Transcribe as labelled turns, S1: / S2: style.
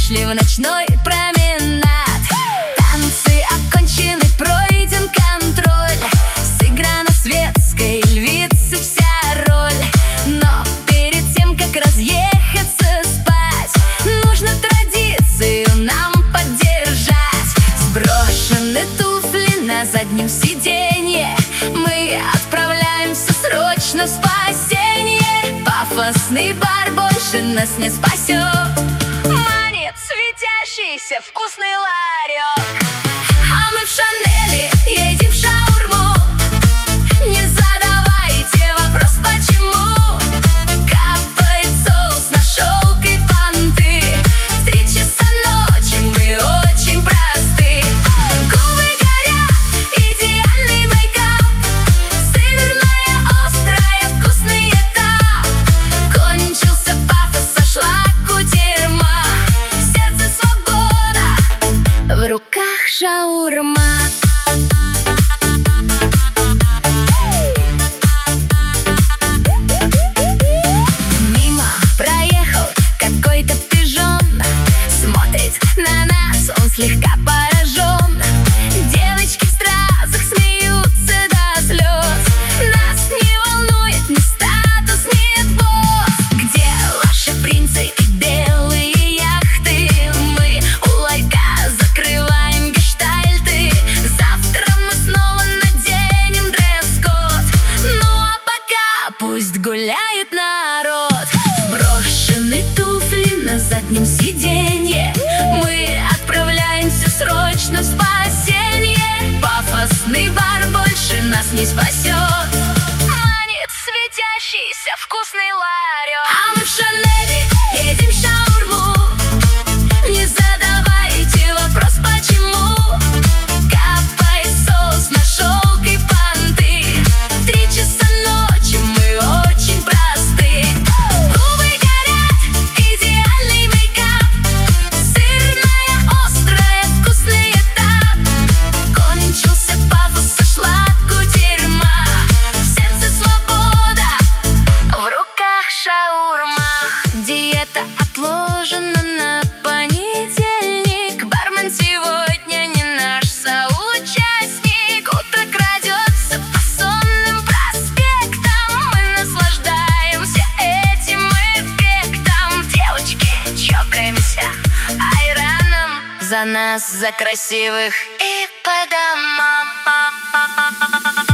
S1: Вышли в ночной променад. Танцы окончены, пройден контроль. Сыграна светской львицы вся роль. Но перед тем, как разъехаться спать, нужно традицию нам поддержать. Сброшены туфли на заднем сиденье, мы отправляемся срочно в спасение. Пафосный бар больше нас не спасет, манит светящийся вкусный ларек. А мы в Шанели едем в шаурму. Не задавайте вопрос, почему. Капает соус на шелк и понты. В 3 часа ночи мы очень просты. Губы горят, идеальный мейкап. Сырная, острая, вкусный этап. Кончился пафос, сошла кутерьма. В сердце свобода, в руках шаурма. Мимо проехал какой-то пижон, смотрит на нас, он слегка поражен. Девочки в стразах смеются до слез. Нас не волнует ни статус, ни босс. Где ваши принцы и белые яхты? Мы у ларька закрываем гештальты. Завтра мы снова наденем дресс-код. Ну а пока пусть гуляет народ. Брошены туфли на заднем сиденье, мы отправляемся срочно в спасение. Пафосный бар больше нас не спасет, манит светящийся вкусный ларек. А мы в Шанели едем в шаурму. Не задавайте вопрос, почему. Капает соус на шелк и понты. В 3 часа ночи мы очень просты. Губы горят, идеальный мейкап. Сырная, острая, вкусный этап. Кончился пафос, сошла кутерьма. В сердце свобода, в руках шаурма. Диета отложена на понедельник. Бармен сегодня не наш соучастник. Утро крадется по сонным проспектам. Мы наслаждаемся этим эффектом. Девочки, чокаемся айраном. За нас, за красивых и по домам.